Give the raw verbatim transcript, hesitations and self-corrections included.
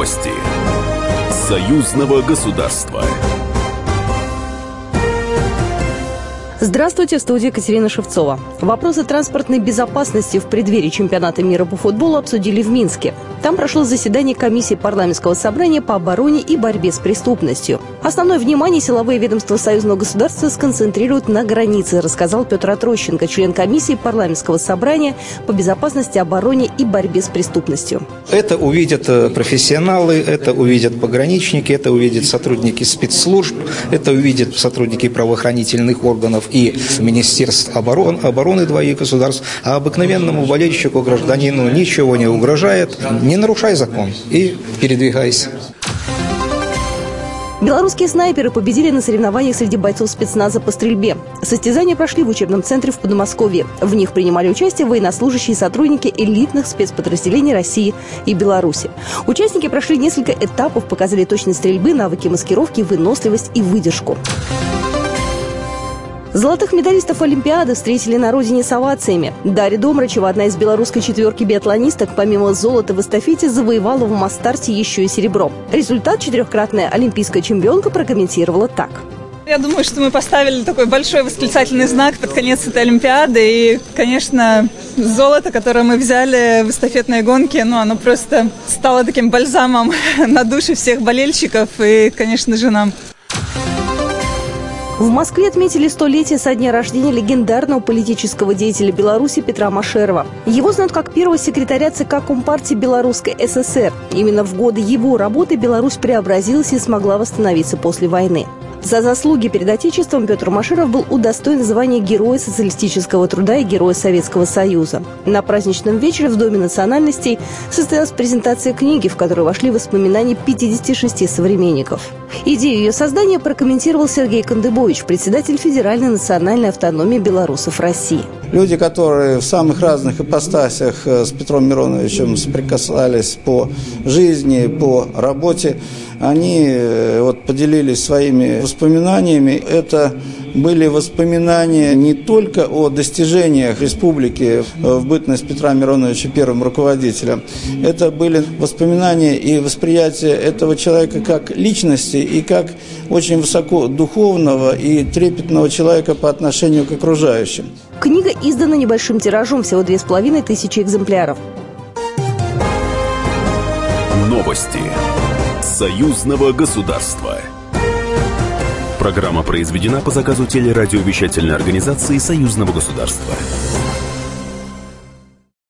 Новости союзного государства. Здравствуйте, в студии Екатерина Шевцова. Вопросы транспортной безопасности в преддверии чемпионата мира по футболу обсудили в Минске. Там прошло заседание комиссии парламентского собрания по обороне и борьбе с преступностью. Основное внимание силовые ведомства союзного государства сконцентрируют на границе, рассказал Петр Отрощенко, член комиссии парламентского собрания по безопасности, обороне и борьбе с преступностью. Это увидят профессионалы, это увидят пограничники, это увидят сотрудники спецслужб, это увидят сотрудники правоохранительных органов и Министерств обороны, обороны двоих государств, а обыкновенному болельщику, гражданину ничего не угрожает. Не нарушай закон и передвигайся. Белорусские снайперы победили на соревнованиях среди бойцов спецназа по стрельбе. Состязания прошли в учебном центре в Подмосковье. В них принимали участие военнослужащие и сотрудники элитных спецподразделений России и Беларуси. Участники прошли несколько этапов, показали точность стрельбы, навыки маскировки, выносливость и выдержку. Золотых медалистов Олимпиады встретили на родине с овациями. Дарья Домрачева, одна из белорусской четверки биатлонисток, помимо золота в эстафете, завоевала в масс-старте еще и серебро. Результат четырехкратная олимпийская чемпионка прокомментировала так. Я думаю, что мы поставили такой большой восклицательный знак под конец этой Олимпиады. И, конечно, золото, которое мы взяли в эстафетной гонке, ну, оно просто стало таким бальзамом на души всех болельщиков и, конечно же, нам. В Москве отметили столетие со дня рождения легендарного политического деятеля Беларуси Петра Машерова. Его знают как первого секретаря ЦК Компартии Белорусской ССР. Именно в годы его работы Беларусь преобразилась и смогла восстановиться после войны. За заслуги перед Отечеством Петр Машеров был удостоен звания Героя социалистического труда и Героя Советского Союза. На праздничном вечере в Доме национальностей состоялась презентация книги, в которой вошли воспоминания пятидесяти шести современников. Идею ее создания прокомментировал Сергей Кандыбович, председатель Федеральной национальной автономии белорусов России. Люди, которые в самых разных ипостасях с Петром Мироновичем соприкасались по жизни, по работе, они вот поделились своими воспоминаниями. Это были воспоминания не только о достижениях республики в бытность Петра Мироновича первым руководителем. Это были воспоминания и восприятие этого человека как личности и как очень высокодуховного и трепетного человека по отношению к окружающим. Книга издана небольшим тиражом, всего две с половиной тысячи экземпляров. Новости союзного государства. Программа произведена по заказу телерадиовещательной организации союзного государства.